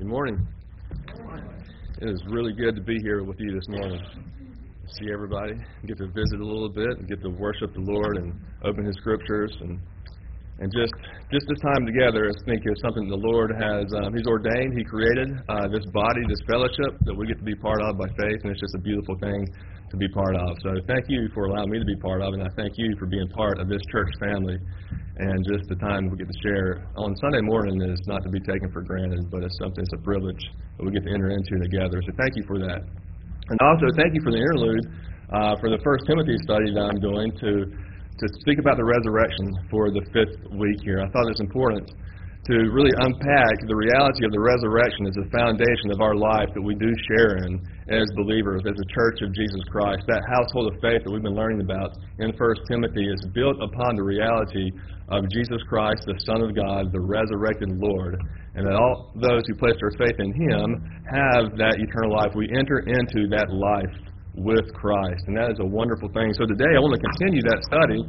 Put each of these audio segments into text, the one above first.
Good morning. It is really good to be here with you this morning. See everybody, get to visit a little bit, and get to worship the Lord and open His Scriptures, and just this time together, I think is something the Lord has. He's ordained. He created this body, this fellowship that we get to be part of by faith, and it's just a beautiful thing to be part of. So thank you for allowing me to be part of it, and I thank you for being part of this church family. And just the time we get to share on Sunday morning is not to be taken for granted, but it's a privilege that we get to enter into together. So thank you for that. And also thank you for the interlude for the 1 Timothy study that I'm doing to speak about the resurrection for the 5th week here. I thought it was important to really unpack the reality of the resurrection as the foundation of our life that we do share in as believers, as a church of Jesus Christ. That household of faith that we've been learning about in 1 Timothy is built upon the reality of Jesus Christ, the Son of God, the resurrected Lord, and that all those who place their faith in Him have that eternal life. We enter into that life with Christ, and that is a wonderful thing. So today I want to continue that study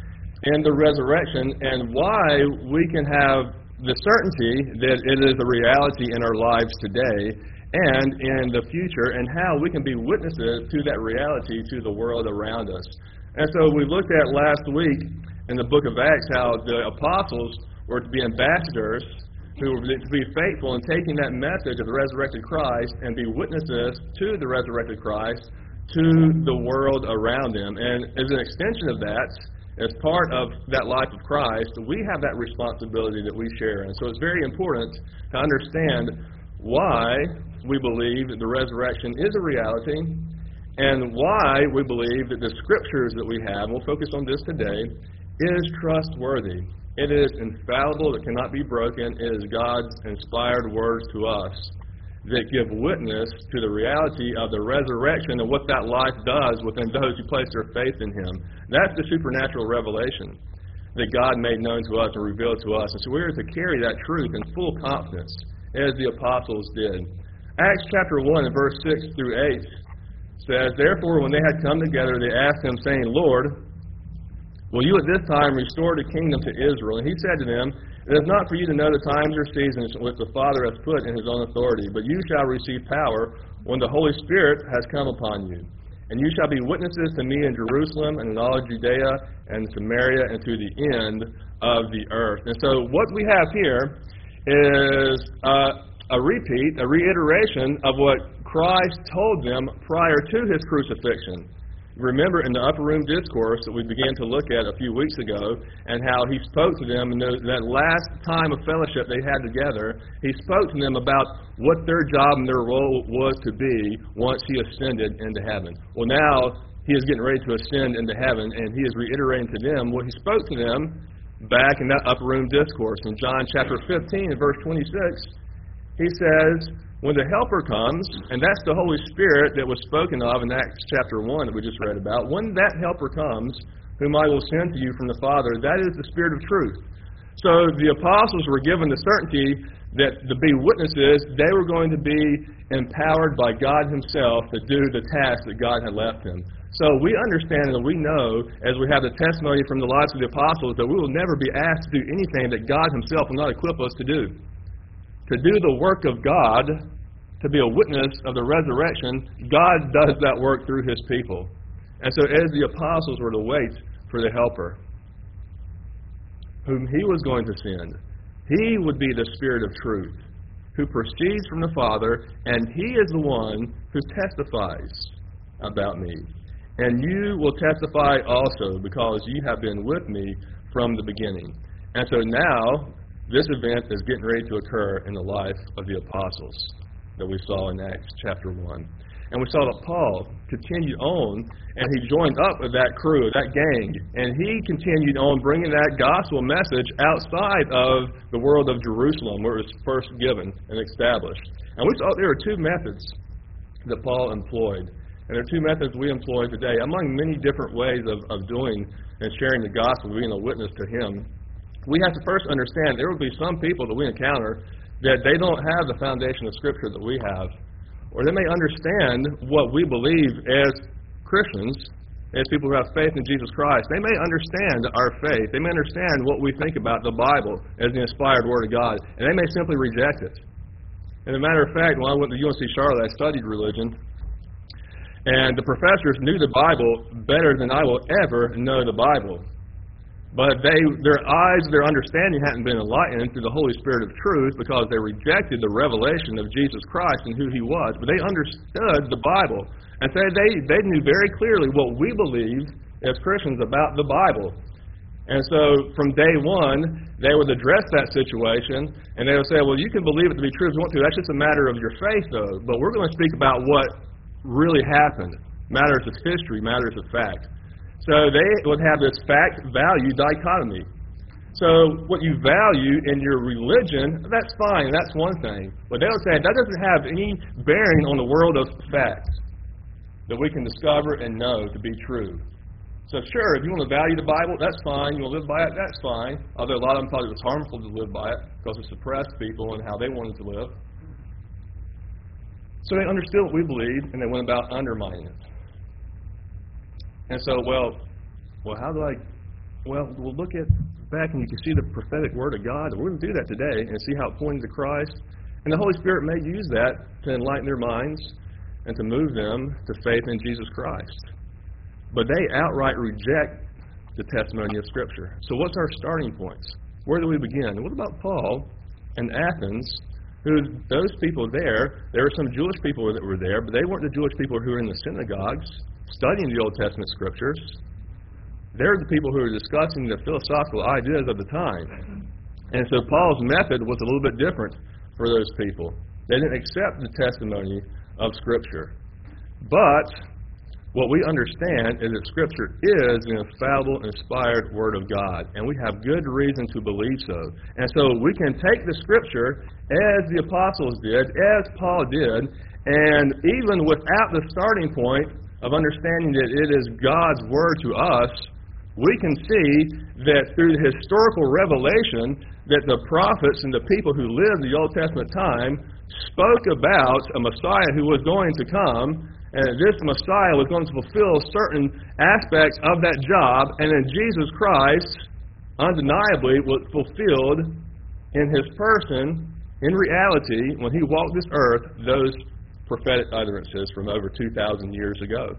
in the resurrection and why we can have the certainty that it is a reality in our lives today and in the future, and how we can be witnesses to that reality to the world around us. And so we looked at last week in the book of Acts how the apostles were to be ambassadors who were to be faithful in taking that message of the resurrected Christ and be witnesses to the resurrected Christ to the world around them. And as an extension of that, as part of that life of Christ, we have that responsibility that we share. And so it's very important to understand why we believe that the resurrection is a reality and why we believe that the Scriptures that we have, we'll focus on this today, is trustworthy. It is infallible, it cannot be broken. It is God's inspired words to us that give witness to the reality of the resurrection and what that life does within those who place their faith in Him. That's the supernatural revelation that God made known to us and revealed to us. And so we're to carry that truth in full confidence as the apostles did. Acts chapter 1 and verse 6 through 8 says, "Therefore, when they had come together, they asked Him, saying, Lord, will you at this time restore the kingdom to Israel? And He said to them, It is not for you to know the times or seasons which the Father has put in His own authority, but you shall receive power when the Holy Spirit has come upon you. And you shall be witnesses to me in Jerusalem and in all Judea and Samaria and to the end of the earth." And so what we have here is a reiteration of what Christ told them prior to His crucifixion. Remember in the Upper Room Discourse that we began to look at a few weeks ago, and how He spoke to them in that last time of fellowship they had together. He spoke to them about what their job and their role was to be once He ascended into heaven. Well, now He is getting ready to ascend into heaven, and He is reiterating to them what He spoke to them back in that Upper Room Discourse. In John chapter 15 and verse 26, He says, when the Helper comes, and that's the Holy Spirit that was spoken of in Acts chapter 1 that we just read about, when that Helper comes, whom I will send to you from the Father, that is the Spirit of truth. So the apostles were given the certainty that to be witnesses, they were going to be empowered by God Himself to do the task that God had left them. So we understand and we know, as we have the testimony from the lives of the apostles, that we will never be asked to do anything that God Himself will not equip us to do. To do the work of God, to be a witness of the resurrection, God does that work through His people. And so as the apostles were to wait for the Helper, whom He was going to send, He would be the Spirit of truth, who proceeds from the Father, and He is the one who testifies about me. And you will testify also, because you have been with me from the beginning. And so now, this event is getting ready to occur in the life of the apostles that we saw in Acts chapter 1. And we saw that Paul continued on, and he joined up with that crew, that gang, and he continued on bringing that gospel message outside of the world of Jerusalem, where it was first given and established. And we saw there are two methods that Paul employed. And there are two methods we employ today, among many different ways of doing and sharing the gospel, being a witness to Him. We have to first understand there will be some people that we encounter that they don't have the foundation of Scripture that we have. Or they may understand what we believe as Christians, as people who have faith in Jesus Christ. They may understand our faith. They may understand what we think about the Bible as the inspired Word of God. And they may simply reject it. And as a matter of fact, when I went to UNC Charlotte, I studied religion, and the professors knew the Bible better than I will ever know the Bible. But their eyes, their understanding hadn't been enlightened through the Holy Spirit of truth because they rejected the revelation of Jesus Christ and who He was. But they understood the Bible. And so they knew very clearly what we believed as Christians about the Bible. And so from day one, they would address that situation, and they would say, well, you can believe it to be true if you want to. That's just a matter of your faith, though. But we're going to speak about what really happened. Matters of history, matters of fact. So they would have this fact-value dichotomy. So what you value in your religion, that's fine, that's one thing. But they would say that doesn't have any bearing on the world of facts that we can discover and know to be true. So sure, if you want to value the Bible, that's fine. You want to live by it, that's fine. Although a lot of them thought it was harmful to live by it because it suppressed people and how they wanted to live. So they understood what we believed, and they went about undermining it. And so, well, how do I... Well, we'll look at back and you can see the prophetic word of God. We're going to do that today and see how it points to Christ. And the Holy Spirit may use that to enlighten their minds and to move them to faith in Jesus Christ. But they outright reject the testimony of Scripture. So what's our starting points? Where do we begin? What about Paul and Athens? Those people there were some Jewish people that were there, but they weren't the Jewish people who were in the synagogues studying the Old Testament Scriptures. They're the people who were discussing the philosophical ideas of the time. And so Paul's method was a little bit different for those people. They didn't accept the testimony of Scripture. But what we understand is that Scripture is an infallible, inspired Word of God, and we have good reason to believe so. And so we can take the Scripture as the apostles did, as Paul did, and even without the starting point of understanding that it is God's Word to us, we can see that through the historical revelation that the prophets and the people who lived the Old Testament time spoke about a Messiah who was going to come, and this Messiah was going to fulfill certain aspects of that job, and then Jesus Christ undeniably was fulfilled in His person, in reality, when He walked this earth, those prophetic utterances from over 2,000 years ago.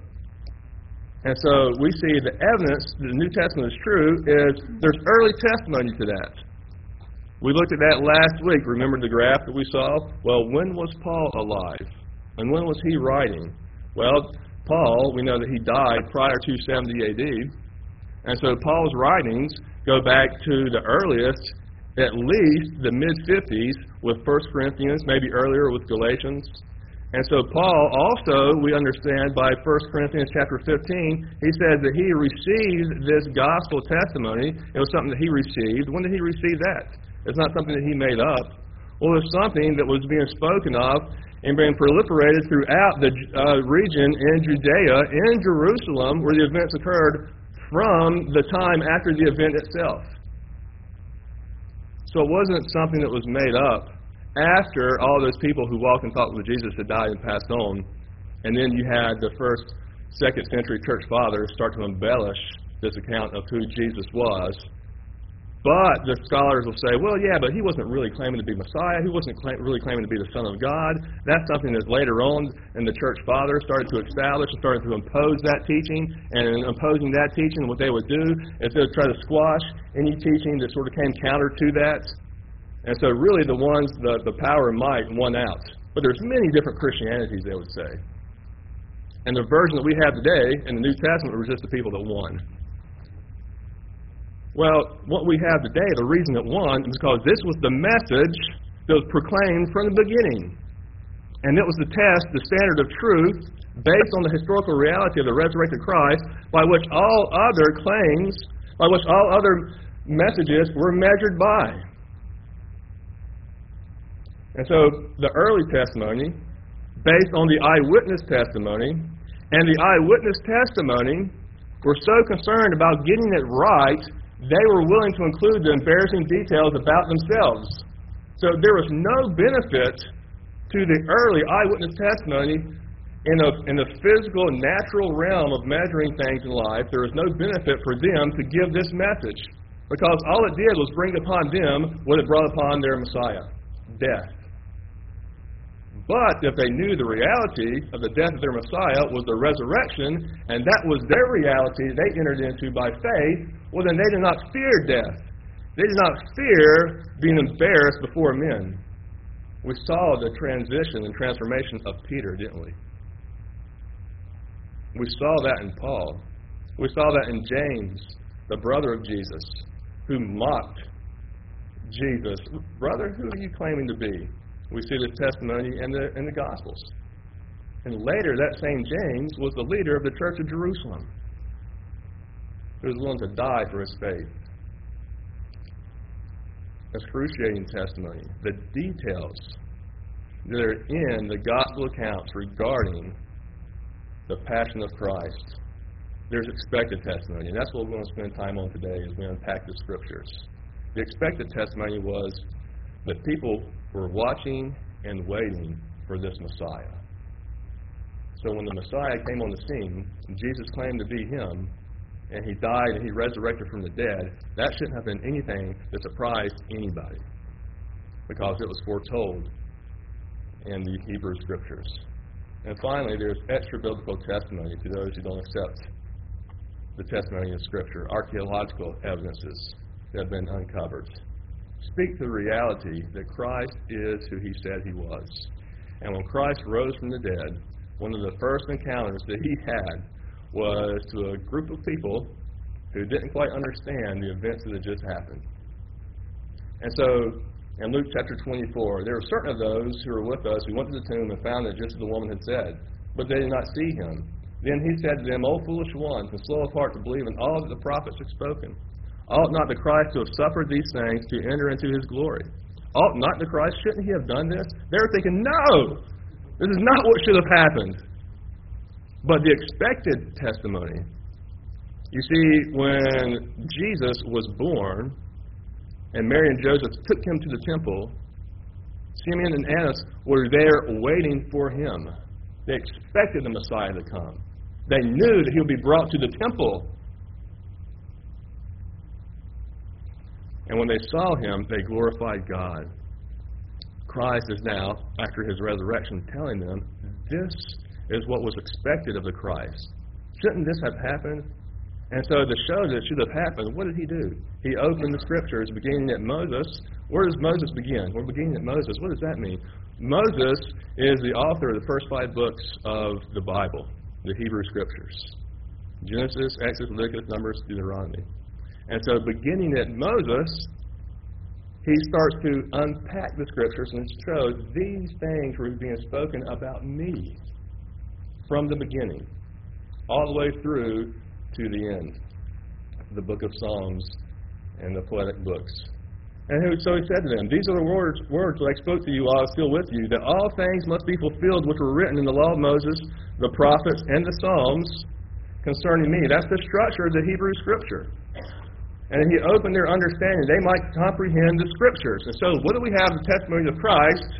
And so we see the evidence that the New Testament is true is there's early testimony to that. We looked at that last week. Remember the graph that we saw? Well, when was Paul alive? And when was he writing? Well, Paul, we know that he died prior to 70 AD. And so Paul's writings go back to the earliest, at least the mid-50s, with 1 Corinthians, maybe earlier with Galatians. And so Paul also, we understand by 1 Corinthians chapter 15, he says that he received this gospel testimony. It was something that he received. When did he receive that? It's not something that he made up. Well, it's something that was being spoken of and being proliferated throughout the region in Judea, in Jerusalem, where the events occurred from the time after the event itself. So it wasn't something that was made up after all those people who walked and talked with Jesus had died and passed on. And then you had the first, second century church fathers start to embellish this account of who Jesus was. But the scholars will say, well, yeah, but he wasn't really claiming to be Messiah. He wasn't really claiming to be the Son of God. That's something that later on in the church fathers started to establish and started to impose that teaching. And in imposing that teaching, what they would do is they would try to squash any teaching that sort of came counter to that. And so really the ones, the power and might won out. But there's many different Christianities, they would say. And the version that we have today in the New Testament was just the people that won. Well, what we have today, the reason it won, is because this was the message that was proclaimed from the beginning. And it was the test, the standard of truth, based on the historical reality of the resurrected Christ, by which all other claims, by which all other messages were measured by. And so the early testimony, based on the eyewitness testimony, and the eyewitness testimony were so concerned about getting it right, they were willing to include the embarrassing details about themselves. So there was no benefit to the early eyewitness testimony in the physical, natural realm of measuring things in life. There was no benefit for them to give this message, because all it did was bring upon them what it brought upon their Messiah, death. But if they knew the reality of the death of their Messiah was the resurrection, and that was their reality they entered into by faith, well, then they did not fear death. They did not fear being embarrassed before men. We saw the transition and transformation of Peter, didn't we? We saw that in Paul. We saw that in James, the brother of Jesus, who mocked Jesus. Brother, who are you claiming to be? We see this testimony in the Gospels. And later, that same James was the leader of the Church of Jerusalem, who was willing to die for his faith. Excruciating testimony. The details that are in the Gospel accounts regarding the passion of Christ. There's expected testimony, and that's what we're going to spend time on today as we unpack the Scriptures. The expected testimony was that people were watching and waiting for this Messiah. So when the Messiah came on the scene, and Jesus claimed to be him, and he died and he resurrected from the dead, that shouldn't have been anything that surprised anybody, because it was foretold in the Hebrew Scriptures. And finally, there's extra-biblical testimony to those who don't accept the testimony of Scripture, archaeological evidences that have been uncovered. Speak to the reality that Christ is who he said he was. And when Christ rose from the dead, one of the first encounters that he had was to a group of people who didn't quite understand the events that had just happened. And so, in Luke chapter 24, there were certain of those who were with us who went to the tomb and found it just as the woman had said, but they did not see him. Then he said to them, O foolish ones, and slow of heart to believe in all that the prophets have spoken. Ought not the Christ to have suffered these things to enter into his glory? Ought not the Christ, shouldn't he have done this? They were thinking, no, this is not what should have happened. But the expected testimony, you see, when Jesus was born and Mary and Joseph took him to the temple, Simeon and Annas were there waiting for him. They expected the Messiah to come. They knew that he would be brought to the temple. And when they saw him, they glorified God. Christ is now, after his resurrection, telling them, this is what was expected of the Christ. Shouldn't this have happened? And so to show that it should have happened, what did he do? He opened the Scriptures, beginning at Moses. Where does Moses begin? We're beginning at Moses. What does that mean? Moses is the author of the first 5 books of the Bible, the Hebrew Scriptures. Genesis, Exodus, Leviticus, Numbers, Deuteronomy. And so beginning at Moses, he starts to unpack the Scriptures and shows these things were being spoken about me from the beginning, all the way through to the end, the book of Psalms and the poetic books. And so he said to them, these are the words that I spoke to you while I was still with you, that all things must be fulfilled which were written in the law of Moses, the prophets, and the Psalms concerning me. That's the structure of the Hebrew Scripture. And he opened their understanding. They might comprehend the Scriptures. And so what do we have in the testimony of Christ?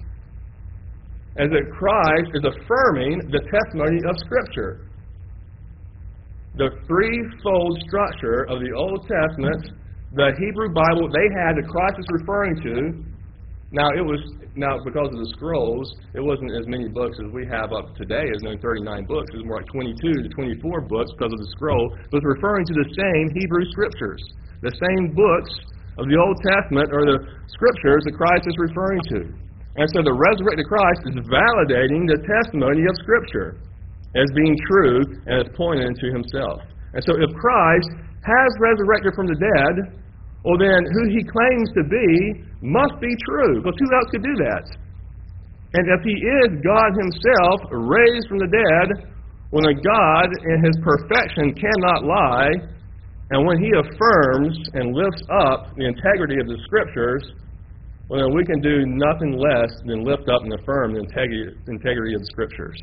As that Christ is affirming the testimony of Scripture. The threefold structure of the Old Testament, the Hebrew Bible they had that Christ is referring to. Now because of the scrolls, it wasn't as many books as we have up today, as no 39 books. It was more like 22 to 24 books because of the scroll. It was referring to the same Hebrew Scriptures. The same books of the Old Testament are the Scriptures that Christ is referring to. And so the resurrected Christ is validating the testimony of Scripture as being true and as pointing to himself. And so if Christ has resurrected from the dead, well then who he claims to be must be true, because who else could do that? And if he is God himself raised from the dead, when a God in his perfection cannot lie, and when he affirms and lifts up the integrity of the Scriptures, well then we can do nothing less than lift up and affirm the integrity of the Scriptures,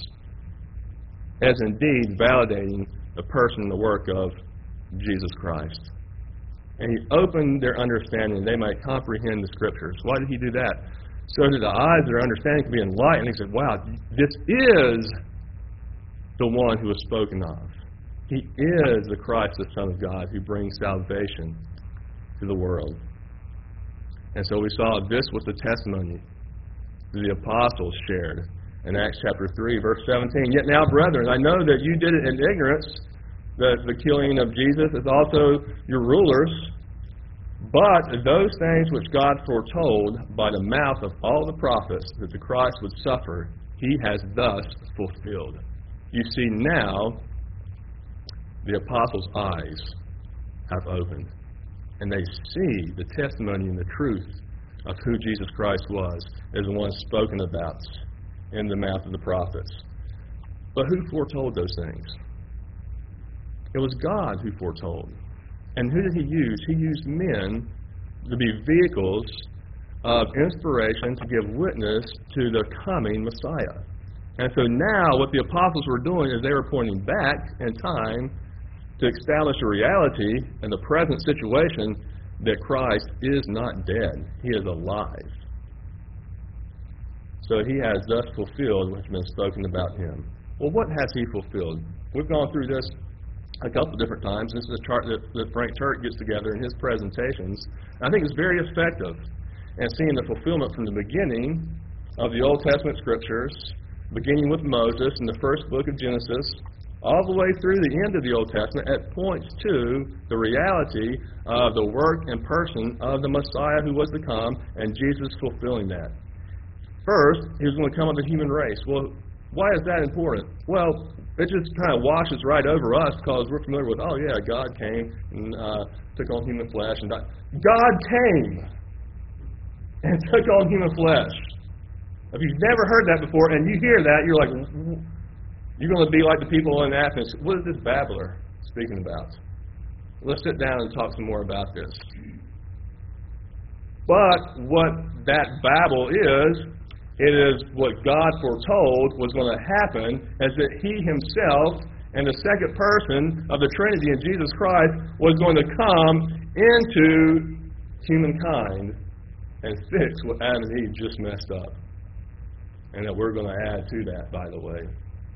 as indeed validating the person and the work of Jesus Christ. And he opened their understanding, they might comprehend the Scriptures. Why did he do that? So that the eyes of their understanding could be enlightened. He said, wow, this is the one who was spoken of. He is the Christ, the Son of God, who brings salvation to the world. And so we saw this was the testimony that the apostles shared. in Acts chapter 3, verse 17. Yet now, brethren, I know that you did it in ignorance, that the killing of Jesus is also your rulers. But those things which God foretold by the mouth of all the prophets that the Christ would suffer, he has thus fulfilled. You see, now the apostles' eyes have opened, and they see the testimony and the truth of who Jesus Christ was as the one spoken about in the mouth of the prophets. But who foretold those things? It was God who foretold. And who did he use? He used men to be vehicles of inspiration to give witness to the coming Messiah. And so now what the apostles were doing is they were pointing back in time to establish a reality in the present situation that Christ is not dead. He is alive. So he has thus fulfilled what has been spoken about him. Well, what has he fulfilled? We've gone through this a couple different times. This is a chart that Frank Turk gets together in his presentations. I think it's very effective in seeing the fulfillment from the beginning of the Old Testament Scriptures, beginning with Moses in the first book of Genesis, all the way through the end of the Old Testament. It points to the reality of the work and person of the Messiah who was to come, and Jesus fulfilling that. First, he was going to come of the human race. Well, why is that important? Well, it just kind of washes right over us because we're familiar with, oh yeah, God came and took on human flesh and died. God came and took on human flesh. If you've never heard that before and you hear that, you're like, you're going to be like the people in Athens. What is this babbler speaking about? Let's sit down and talk some more about this. But what that babble is, it is what God foretold was going to happen, as that he himself and the second person of the Trinity in Jesus Christ was going to come into humankind and fix what Adam and Eve just messed up. And that we're going to add to that, by the way.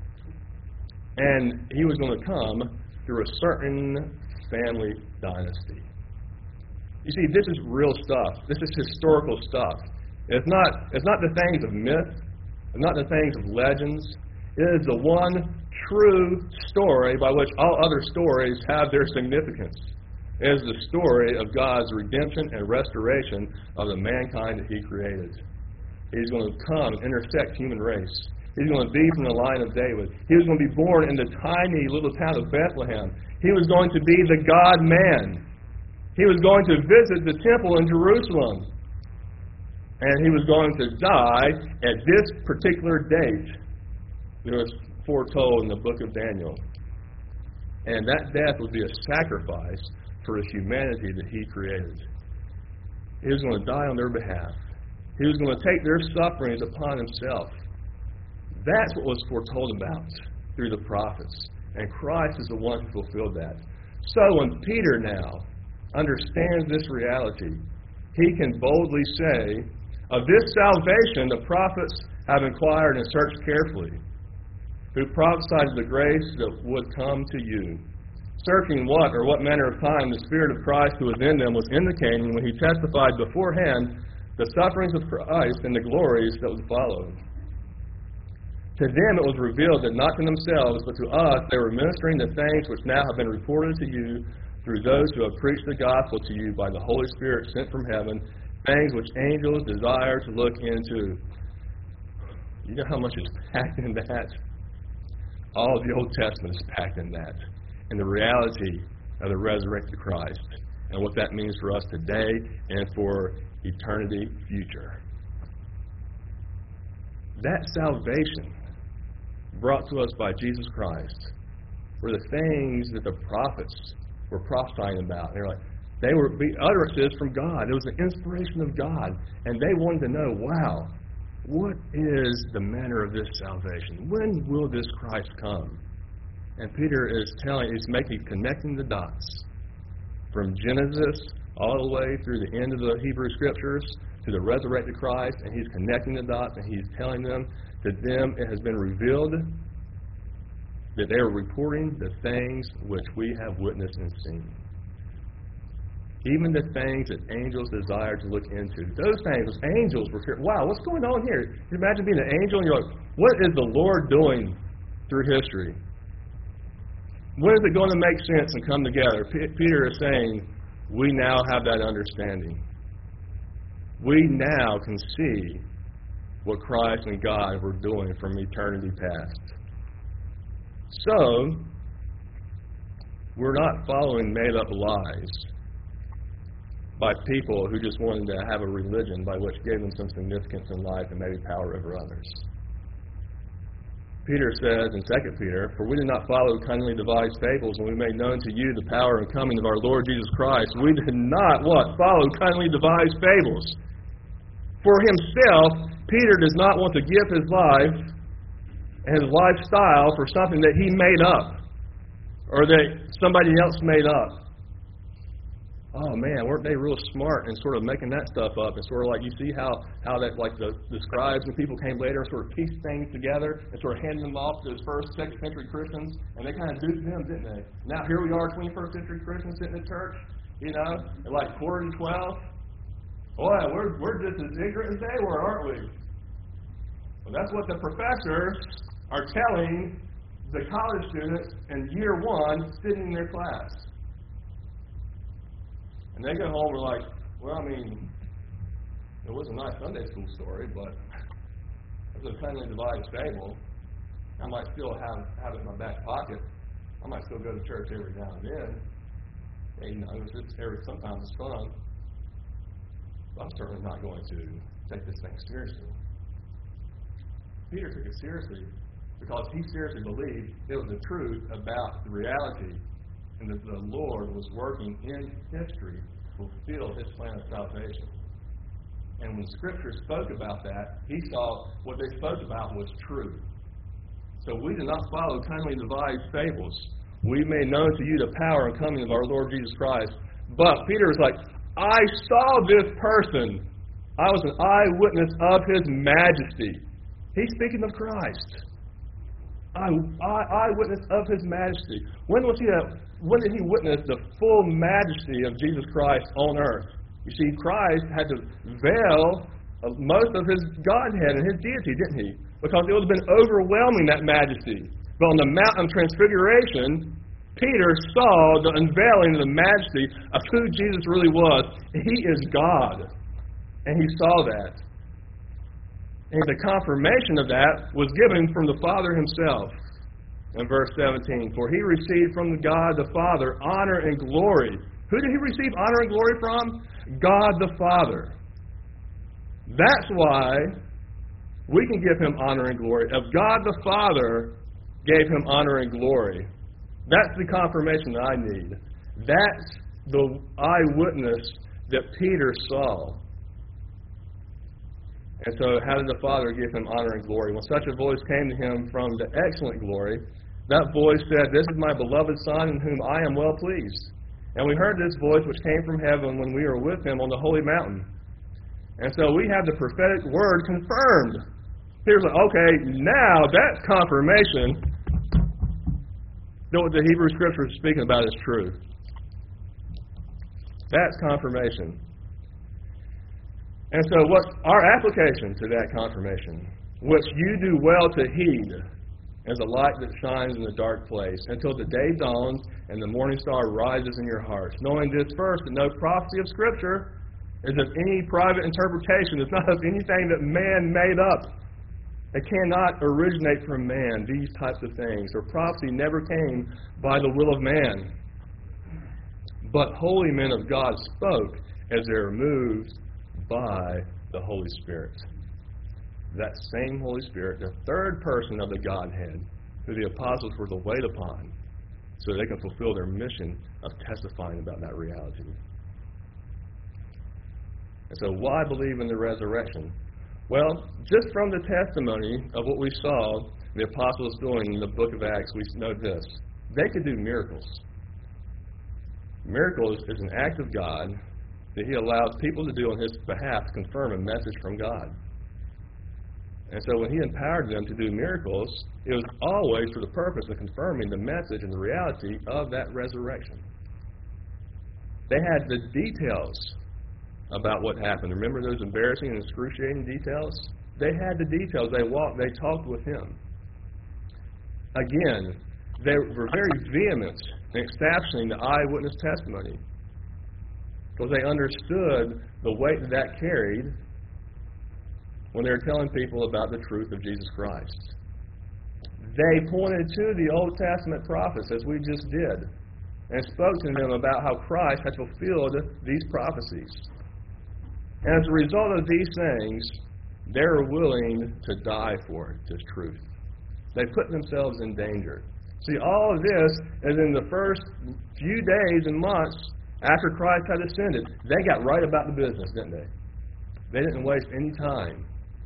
And he was going to come through a certain family dynasty. You see, this is real stuff. This is historical stuff. It's not the things of myth. It's not the things of legends. It is the one true story by which all other stories have their significance. It is the story of God's redemption and restoration of the mankind that he created. He's going to come and intersect human race. He's going to be from the line of David. He was going to be born in the tiny little town of Bethlehem. He was going to be the God-man. He was going to visit the temple in Jerusalem. And he was going to die at this particular date that was foretold in the book of Daniel. And that death would be a sacrifice for the humanity that he created. He was going to die on their behalf. He was going to take their sufferings upon himself. That's what was foretold about through the prophets. And Christ is the one who fulfilled that. So when Peter now understands this reality, he can boldly say, of this salvation the prophets have inquired and searched carefully, who prophesied the grace that would come to you, searching what manner of time the Spirit of Christ who was in them was indicating when he testified beforehand the sufferings of Christ and the glories that would follow. To them it was revealed that not to themselves, but to us they were ministering the things which now have been reported to you through those who have preached the gospel to you by the Holy Spirit sent from heaven, things which angels desire to look into. You know how much is packed in that? All of the Old Testament is packed in that. And the reality of the resurrected Christ and what that means for us today and for eternity future. That salvation brought to us by Jesus Christ were the things that the prophets were prophesying about. They were utterances from God. It was the inspiration of God. And they wanted to know, wow, what is the manner of this salvation? When will this Christ come? And Peter is connecting the dots from Genesis all the way through the end of the Hebrew Scriptures to the resurrected Christ, and he's connecting the dots, and he's telling them that it has been revealed that they are reporting the things which we have witnessed and seen. even the things that angels desire to look into. Those things, angels were here. Wow, what's going on here? Can you imagine being an angel and you're like, what is the Lord doing through history? When is it going to make sense and come together? Peter is saying, we now have that understanding. We now can see what Christ and God were doing from eternity past. So, we're not following made-up lies by people who just wanted to have a religion by which gave them some significance in life and maybe power over others. Peter says in 2 Peter, "For we did not follow cunningly devised fables, when we made known to you the power and coming of our Lord Jesus Christ. We did not, what? Follow cunningly devised fables. For himself, Peter does not want to give his life and his lifestyle for something that he made up or that somebody else made up." Oh man, weren't they real smart in sort of making that stuff up? And sort of like, you see how that, like the scribes and people came later and sort of pieced things together and sort of handed them off to those first, second century Christians, and they kind of duped them, didn't they? Now here we are, 21st century Christians sitting in church, you know, at like 4:12. Boy, we're just as ignorant as they were, aren't we? Well, that's what the professors are telling the college students in year one sitting in their class. And they go home and are like, well, I mean, it was a nice Sunday school story, but it was a cunningly devised fable. I might still have it in my back pocket. I might still go to church every now and then. And, you know, sometimes it's fun. But I'm certainly not going to take this thing seriously. Peter took it seriously because he seriously believed it was the truth about the reality and that the Lord was working in history to fulfill his plan of salvation. And when Scripture spoke about that, he saw what they spoke about was true. So we do not follow cunningly devised fables. We made known to you the power and coming of our Lord Jesus Christ. But Peter was like, I saw this person. I was an eyewitness of his majesty. He's speaking of Christ. Eyewitness of his majesty. When did he witness the full majesty of Jesus Christ on earth? You see, Christ had to veil most of his Godhead and his deity, didn't he? Because it would have been overwhelming, that majesty. But on the Mount of Transfiguration, Peter saw the unveiling of the majesty of who Jesus really was. He is God. And he saw that. And the confirmation of that was given from the Father himself. In verse 17, for he received from God the Father honor and glory. Who did he receive honor and glory from? God the Father. That's why we can give him honor and glory. If God the Father gave him honor and glory, that's the confirmation that I need. That's the eyewitness that Peter saw. And so how did the Father give him honor and glory? When such a voice came to him from the excellent glory, that voice said, this is my beloved Son in whom I am well pleased. And we heard this voice which came from heaven when we were with him on the holy mountain. And so we have the prophetic word confirmed. Peter's like, okay, now that's confirmation that what the Hebrew Scripture is speaking about is true. That's confirmation. And so what's our application to that confirmation? Which you do well to heed as a light that shines in the dark place until the day dawns and the morning star rises in your hearts. Knowing this first, that no prophecy of Scripture is of any private interpretation. It's not of anything that man made up. It cannot originate from man, these types of things. For prophecy never came by the will of man. But holy men of God spoke as they were moved by the Holy Spirit. That same Holy Spirit, the third person of the Godhead, who the apostles were to wait upon so they can fulfill their mission of testifying about that reality. And so why believe in the resurrection? Well, just from the testimony of what we saw the apostles doing in the book of Acts, we know this. They could do miracles. Miracles is an act of God that he allows people to do on his behalf to confirm a message from God. And so when he empowered them to do miracles, it was always for the purpose of confirming the message and the reality of that resurrection. They had the details about what happened. Remember those embarrassing and excruciating details? They had the details. They walked, they talked with him. Again, they were very vehement in establishing the eyewitness testimony because they understood the weight that carried when they were telling people about the truth of Jesus Christ. They pointed to the Old Testament prophets, as we just did, and spoke to them about how Christ had fulfilled these prophecies. And as a result of these things, they were willing to die for this truth. They put themselves in danger. See, all of this is in the first few days and months after Christ had ascended. They got right about the business, didn't they? They didn't waste any time.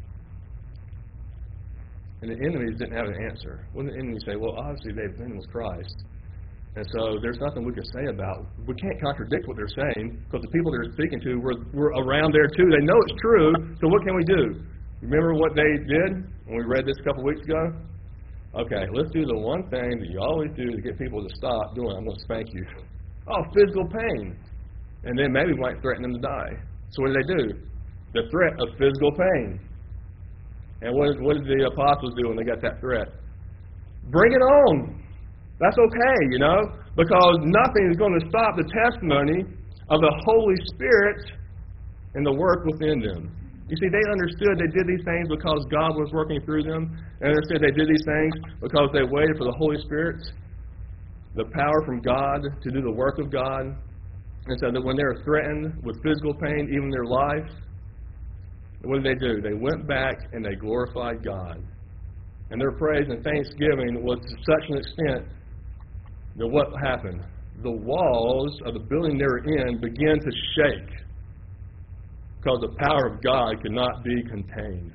And the enemies didn't have an answer. When the enemies say, well, obviously they've been with Christ, and so there's nothing we can say about it. We can't contradict what they're saying because the people they're speaking to were around there too. They know it's true, so what can we do? Remember what they did when we read this a couple weeks ago? Okay, let's do the one thing that you always do to get people to stop doing. I'm going to spank you. Oh, physical pain. And then maybe we might threaten them to die. So what did they do? The threat of physical pain. And what did the apostles do when they got that threat? Bring it on. That's okay, because nothing is going to stop the testimony of the Holy Spirit and the work within them. You see, they understood they did these things because God was working through them. And they understood they did these things because they waited for the Holy Spirit, the power from God to do the work of God. And so that when they were threatened with physical pain, even their life, what did they do? They went back and they glorified God. And their praise and thanksgiving was to such an extent that what happened? The walls of the building they were in began to shake because the power of God could not be contained.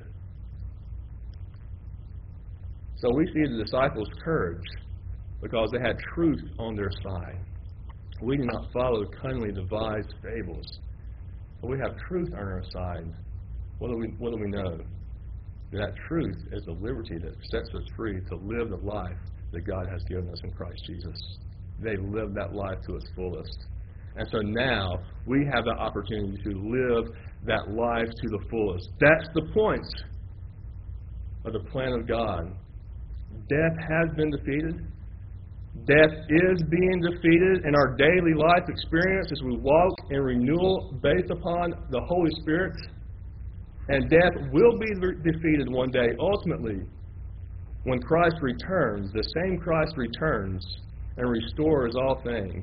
So we see the disciples' courage because they had truth on their side. We do not follow cunningly devised fables, but we have truth on our side. What do we know? That truth is the liberty that sets us free to live the life that God has given us in Christ Jesus. They lived that life to its fullest. And so now we have the opportunity to live that life to the fullest. That's the point of the plan of God. Death has been defeated. Death is being defeated in our daily life experience as we walk in renewal based upon the Holy Spirit. And death will be defeated one day, ultimately, when Christ returns. The same Christ returns and restores all things.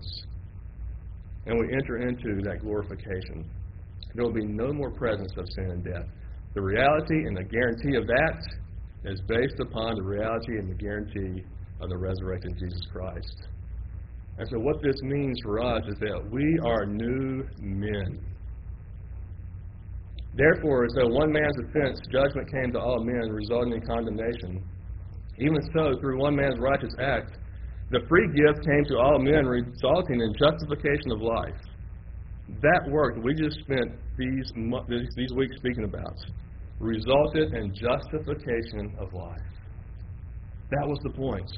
And we enter into that glorification. There will be no more presence of sin and death. The reality and the guarantee of that is based upon the reality and the guarantee of the resurrected Jesus Christ. And so what this means for us is that we are new men. Therefore, as though one man's offense, judgment came to all men, resulting in condemnation. Even so, through one man's righteous act, the free gift came to all men, resulting in justification of life. That work that we just spent these weeks speaking about resulted in justification of life. That was the point.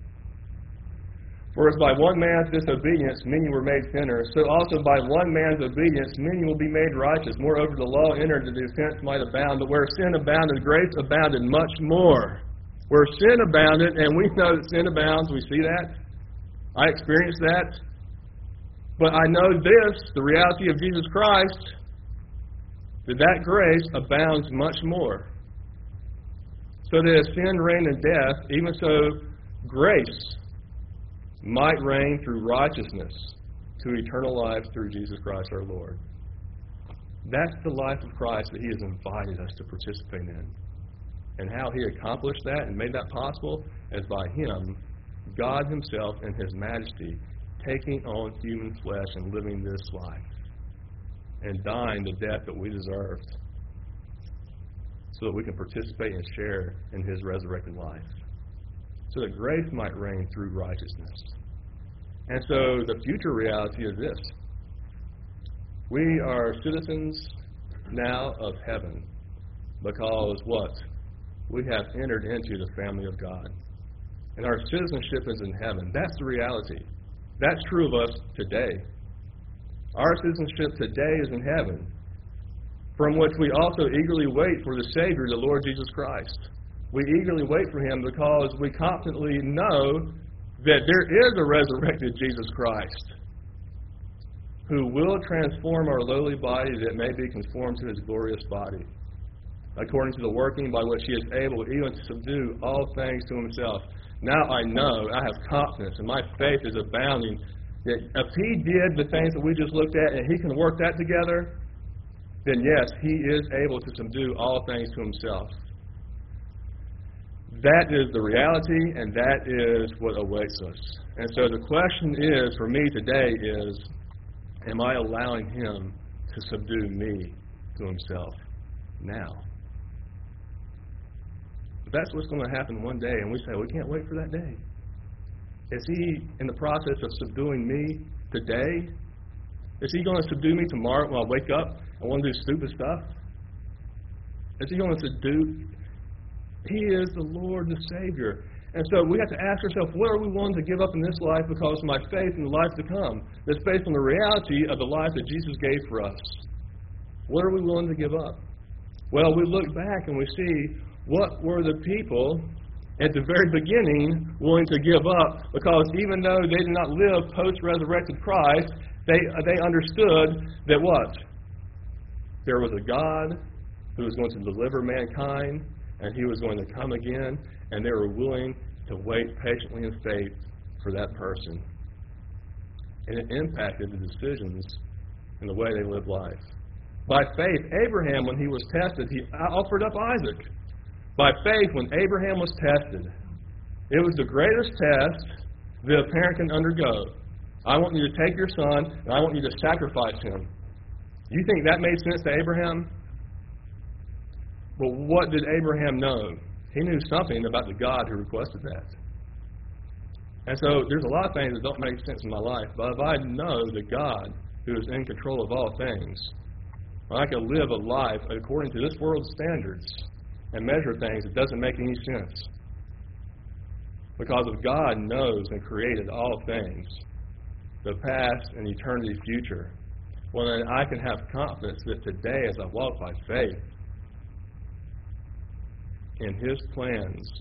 For as by one man's disobedience many were made sinners, so also by one man's obedience many will be made righteous. Moreover, the law entered that the offense might abound, but where sin abounded, grace abounded much more. Where sin abounded, and we know that sin abounds, we see that. I experienced that. But I know this, the reality of Jesus Christ, that grace abounds much more. So that as sin reigned in death, even so grace might reign through righteousness to eternal life through Jesus Christ our Lord. That's the life of Christ that He has invited us to participate in. And how He accomplished that and made that possible is by Him, God Himself in His majesty, taking on human flesh and living this life and dying the death that we deserved so that we can participate and share in His resurrected life. So that grace might reign through righteousness. And so the future reality is this. We are citizens now of heaven because what? We have entered into the family of God. And our citizenship is in heaven. That's the reality. That's true of us today. Our citizenship today is in heaven, from which we also eagerly wait for the Savior, the Lord Jesus Christ. We eagerly wait for Him because we confidently know that there is a resurrected Jesus Christ who will transform our lowly body that it may be conformed to His glorious body, according to the working by which He is able even to subdue all things to Himself. Now I know, I have confidence, and my faith is abounding, that if He did the things that we just looked at and He can work that together, then yes, He is able to subdue all things to Himself. That is the reality, and that is what awaits us. And so the question is, for me today is, am I allowing Him to subdue me to Himself now? If that's what's going to happen one day, and we say, we can't wait for that day. Is He in the process of subduing me today? Is He going to subdue me tomorrow when I wake up and want to do stupid stuff? Is He going to subdue? He is the Lord, the Savior. And so we have to ask ourselves, what are we willing to give up in this life because of my faith in the life to come? That's based on the reality of the life that Jesus gave for us. What are we willing to give up? Well, we look back and we see what were the people at the very beginning willing to give up, because even though they did not live post-resurrected Christ, they understood that what? There was a God who was going to deliver mankind, and He was going to come again, and they were willing to wait patiently in faith for that person. And it impacted the decisions and the way they lived life. By faith, Abraham, when he was tested, he offered up Isaac. By faith, when Abraham was tested, it was the greatest test that a parent can undergo. I want you to take your son, and I want you to sacrifice him. You think that made sense to Abraham? But what did Abraham know? He knew something about the God who requested that. And so there's a lot of things that don't make sense in my life, but if I know the God who is in control of all things, I can live a life according to this world's standards and measure things that doesn't make any sense. Because if God knows and created all things, the past and eternity future, well then I can have confidence that today as I walk by faith, in His plans,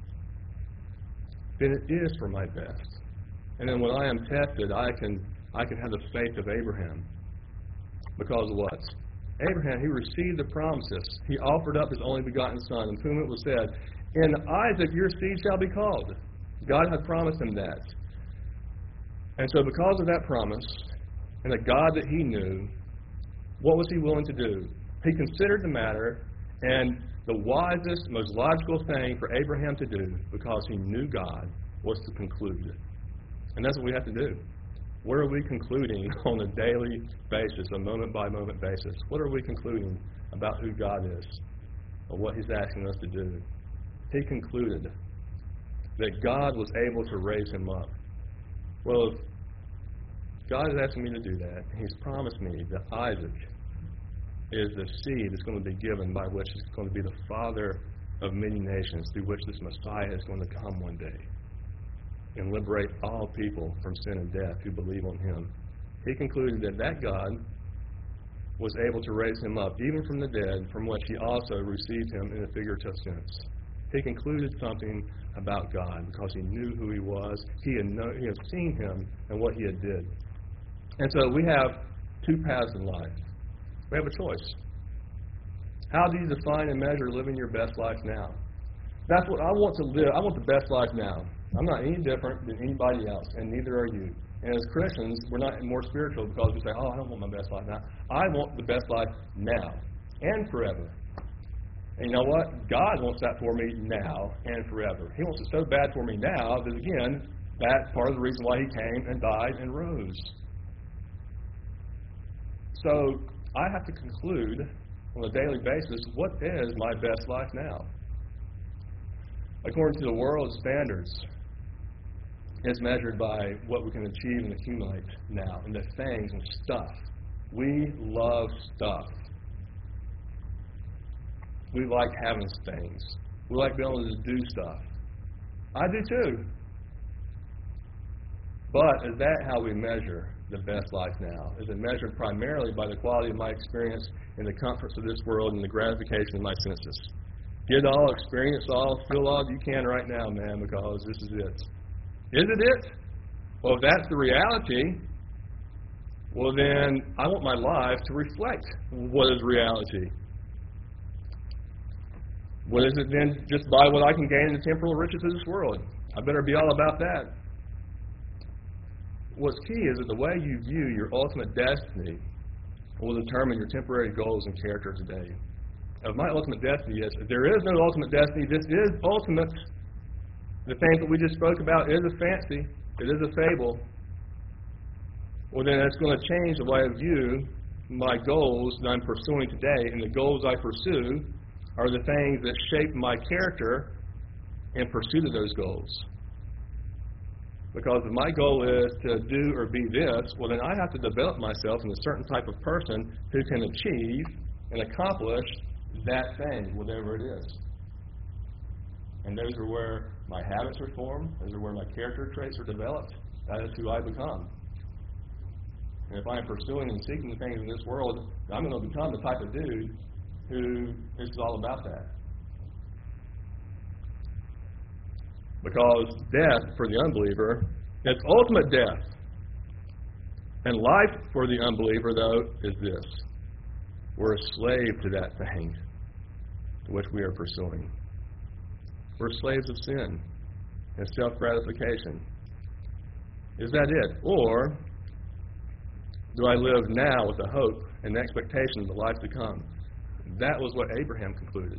then it is for my best. And then when I am tested, I can have the faith of Abraham. Because of what? Abraham, he received the promises. He offered up his only begotten son, in whom it was said, in Isaac your seed shall be called. God had promised him that. And so because of that promise, and the God that he knew, what was he willing to do? He considered the matter, and the wisest, most logical thing for Abraham to do, because he knew God, was to conclude. And that's what we have to do. Where are we concluding on a daily basis, a moment-by-moment basis? What are we concluding about who God is or what He's asking us to do? He concluded that God was able to raise him up. Well, if God is asking me to do that, He's promised me that Isaac is the seed that's going to be given by which He's going to be the father of many nations, through which this Messiah is going to come one day and liberate all people from sin and death who believe on Him. He concluded that that God was able to raise him up, even from the dead, from which He also received him in a figurative sense. He concluded something about God because he knew who He was. He had seen Him and what He had did. And so we have two paths in life. We have a choice. How do you define and measure living your best life now? That's what I want to live. I want the best life now. I'm not any different than anybody else, and neither are you. And as Christians, we're not more spiritual because we say, oh, I don't want my best life now. I want the best life now and forever. And you know what? God wants that for me now and forever. He wants it so bad for me now that, again, that's part of the reason why He came and died and rose. So I have to conclude on a daily basis, what is my best life now? According to the world's standards, it's measured by what we can achieve and accumulate now, and the things and stuff. We love stuff. We like having things. We like being able to do stuff. I do too. But is that how we measure the best life now? Is it measured primarily by the quality of my experience in the comforts of this world and the gratification of my senses? Get all, experience all, feel all you can right now, man, because this is it. Is it it? Well, if that's the reality, well then I want my life to reflect what is reality. What is it then? Just by what I can gain in the temporal riches of this world. I better be all about that. What's key is that the way you view your ultimate destiny will determine your temporary goals and character today. If my ultimate destiny is, if there is no ultimate destiny, this is ultimate. The thing that we just spoke about is a fancy. It is a fable. Well, then that's going to change the way I view my goals that I'm pursuing today. And the goals I pursue are the things that shape my character in pursuit of those goals. Because if my goal is to do or be this, well, then I have to develop myself into a certain type of person who can achieve and accomplish that thing, whatever it is. And those are where my habits are formed. Those are where my character traits are developed. That is who I become. And if I'm pursuing and seeking the things in this world, I'm going to become the type of dude who is all about that. Because death for the unbeliever is ultimate death. And life for the unbeliever, though, is this. We're a slave to that thing which we are pursuing. We're slaves of sin and self-gratification. Is that it? Or do I live now with the hope and the expectation of the life to come? That was what Abraham concluded.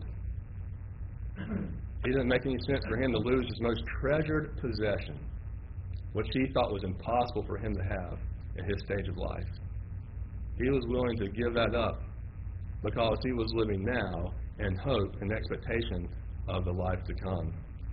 It didn't make any sense for him to lose his most treasured possession, which he thought was impossible for him to have at his stage of life. He was willing to give that up because he was living now in hope and expectation of the life to come.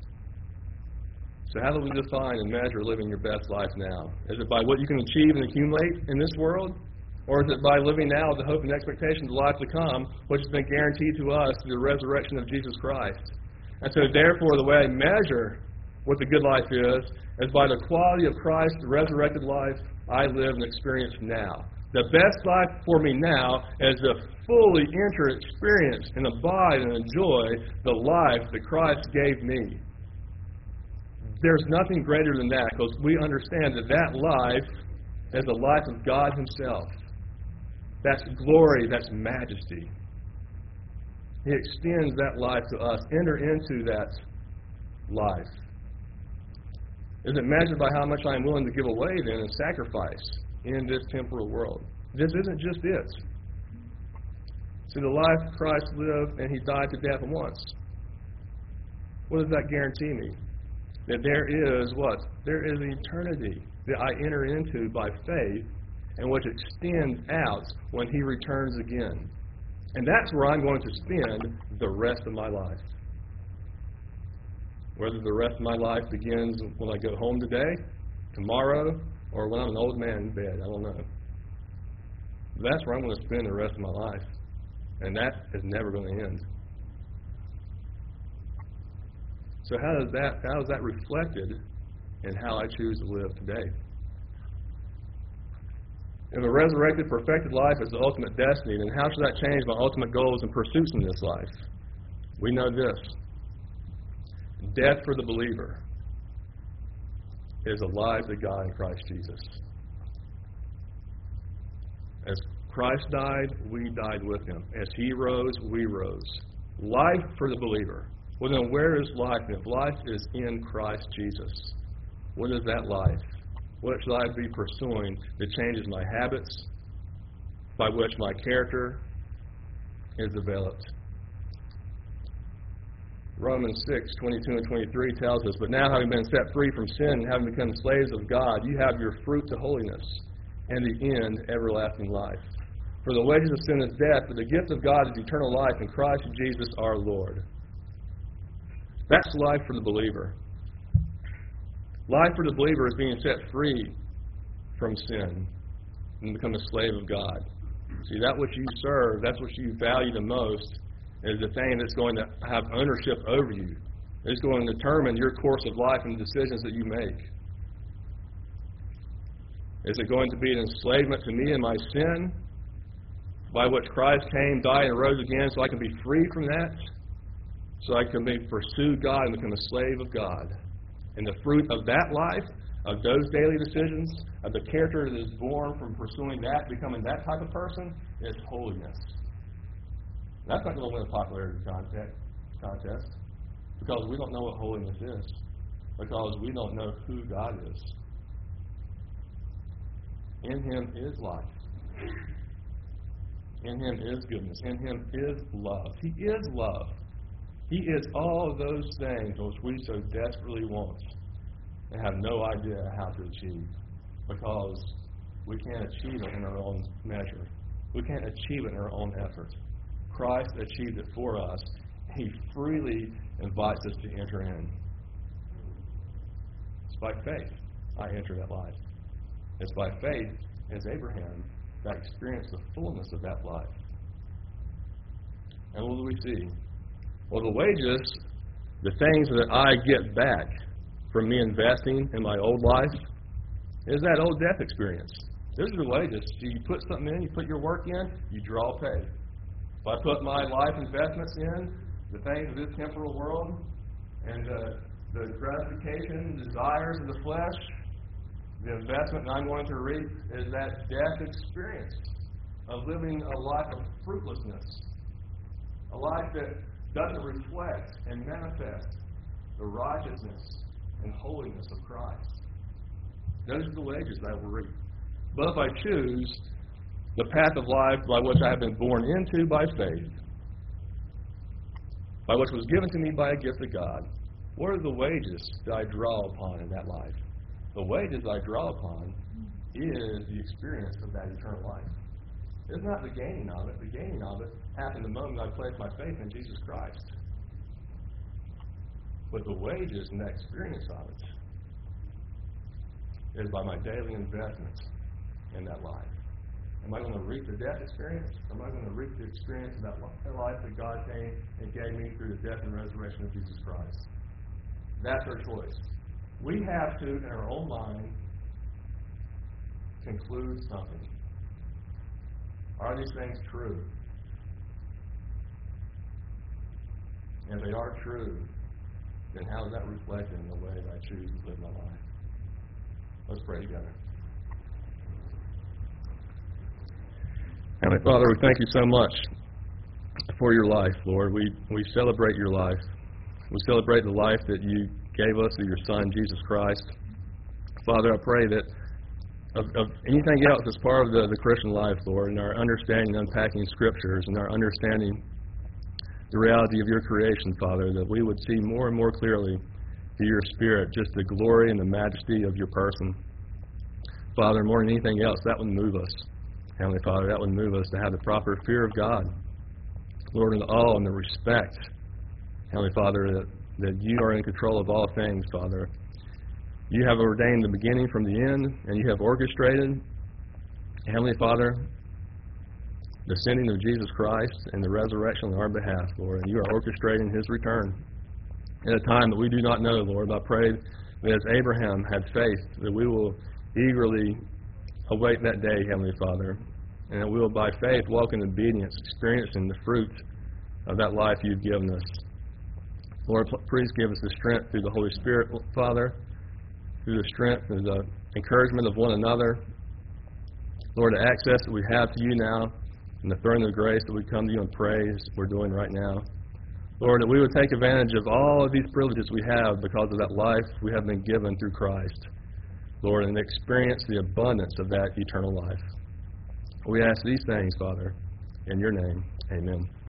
So how do we define and measure living your best life now? Is it by what you can achieve and accumulate in this world? Or is it by living now with the hope and expectation of the life to come, which has been guaranteed to us through the resurrection of Jesus Christ? And so therefore, the way I measure what the good life is by the quality of Christ's resurrected life I live and experience now. The best life for me now is to fully enter, experience, and abide and enjoy the life that Christ gave me. There's nothing greater than that, because we understand that that life is the life of God Himself. That's glory, that's majesty. He extends that life to us. Enter into that life. Is it measured by how much I am willing to give away then and sacrifice in this temporal world? This isn't just it. See, the life Christ lived and He died to death once. What does that guarantee me? That there is what? There is an eternity that I enter into by faith and which extends out when He returns again. And that's where I'm going to spend the rest of my life. Whether the rest of my life begins when I go home today, tomorrow, or when I'm an old man in bed, I don't know. But that's where I'm going to spend the rest of my life. And that is never going to end. So how is that reflected in how I choose to live today? If a resurrected, perfected life is the ultimate destiny, then how should that change my ultimate goals and pursuits in this life? We know this. Death for the believer is alive to God in Christ Jesus. As Christ died, we died with Him. As He rose, we rose. Life for the believer. Well, then where is life? If life is in Christ Jesus, what is that life? What should I be pursuing that changes my habits, by which my character is developed? Romans 6:22 and 23 tells us, "But now having been set free from sin and having become slaves of God, you have your fruit to holiness, and the end everlasting life. For the wages of sin is death, but the gift of God is eternal life in Christ Jesus our Lord." That's life for the believer. Life for the believer is being set free from sin and become a slave of God. See, that which you serve, that's what you value the most, is the thing that's going to have ownership over you. It's going to determine your course of life and the decisions that you make. Is it going to be an enslavement to me and my sin, by which Christ came, died, and rose again, so I can be free from that? So I can pursue God and become a slave of God. And the fruit of that life, of those daily decisions, of the character that is born from pursuing that, becoming that type of person, is holiness. That's not going to win a popularity contest, because we don't know what holiness is, because we don't know who God is. In Him is life. In Him is goodness. In Him is love. He is love. He is all of those things which we so desperately want and have no idea how to achieve, because we can't achieve it in our own measure. We can't achieve it in our own effort. Christ achieved it for us. He freely invites us to enter in. It's by faith I enter that life. It's by faith, as Abraham, that experienced the fullness of that life. And what do we see? Well, the wages, the things that I get back from me investing in my old life, is that old death experience. Those are the wages. You put something in, you put your work in, you draw pay. If I put my life investments in, the things of this temporal world, and the gratification, desires of the flesh, the investment that I'm going to reap is that death experience of living a life of fruitlessness, a life that doesn't reflect and manifest the righteousness and holiness of Christ. Those are the wages I will reap. But if I choose the path of life by which I have been born into by faith, by which was given to me by a gift of God, what are the wages that I draw upon in that life? The wages I draw upon is the experience of that eternal life. It's not the gaining of it. The gaining of it happened the moment I placed my faith in Jesus Christ. But the wages and that experience of it is by my daily investment in that life. Am I going to reap the death experience? Or am I going to reap the experience of that life that God came and gave me through the death and resurrection of Jesus Christ? That's our choice. We have to, in our own mind, conclude something. Are these things true? And if they are true, then how is that reflected in the way that I choose to live my life? Let's pray together. Heavenly Father, we thank you so much for your life, Lord. We celebrate your life. We celebrate the life that you gave us through your Son, Jesus Christ. Father, I pray that of anything else that's part of the Christian life, Lord, and our understanding, unpacking Scriptures, and our understanding the reality of your creation, Father, that we would see more and more clearly through your Spirit just the glory and the majesty of your person. Father, more than anything else, that would move us. Heavenly Father, that would move us to have the proper fear of God. Lord, in the awe and the respect, Heavenly Father, that you are in control of all things, Father. You have ordained the beginning from the end, and you have orchestrated, Heavenly Father, the sending of Jesus Christ and the resurrection on our behalf, Lord. And you are orchestrating his return at a time that we do not know, Lord. I pray that as Abraham had faith, that we will eagerly await that day, Heavenly Father, and that we will by faith walk in obedience, experiencing the fruit of that life you've given us. Lord, please give us the strength through the Holy Spirit, Father, through the strength and the encouragement of one another. Lord, the access that we have to you now and the throne of grace that we come to you and praise we're doing right now. Lord, that we would take advantage of all of these privileges we have because of that life we have been given through Christ. Lord, and experience the abundance of that eternal life. We ask these things, Father, in your name. Amen.